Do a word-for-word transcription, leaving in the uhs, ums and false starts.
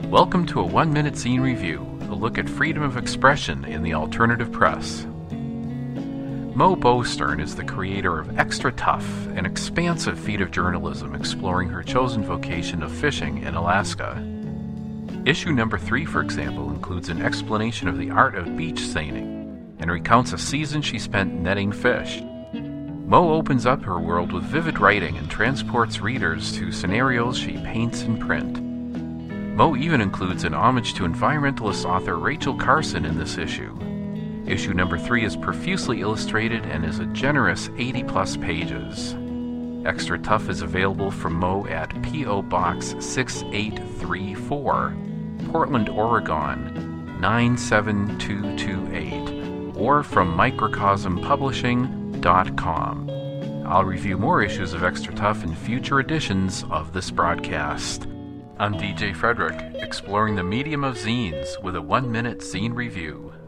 Welcome to a one-minute zine review, a look at freedom of expression in the alternative press. Mo Bostern is the creator of Extra Tough, an expansive feat of journalism exploring her chosen vocation of fishing in Alaska. Issue number three, for example, includes an explanation of the art of beach seining and recounts a season she spent netting fish. Mo opens up her world with vivid writing and transports readers to scenarios she paints in print. Mo even includes an homage to environmentalist author Rachel Carson in this issue. Issue number three is profusely illustrated and is a generous eighty plus pages. Extra Tough is available from Mo at P O Box six eight three four, Portland, Oregon nine seven two two eight, or from microcosm publishing dot com. I'll review more issues of Extra Tough in future editions of this broadcast. I'm D J Frederick, exploring the medium of zines with a one-minute zine review.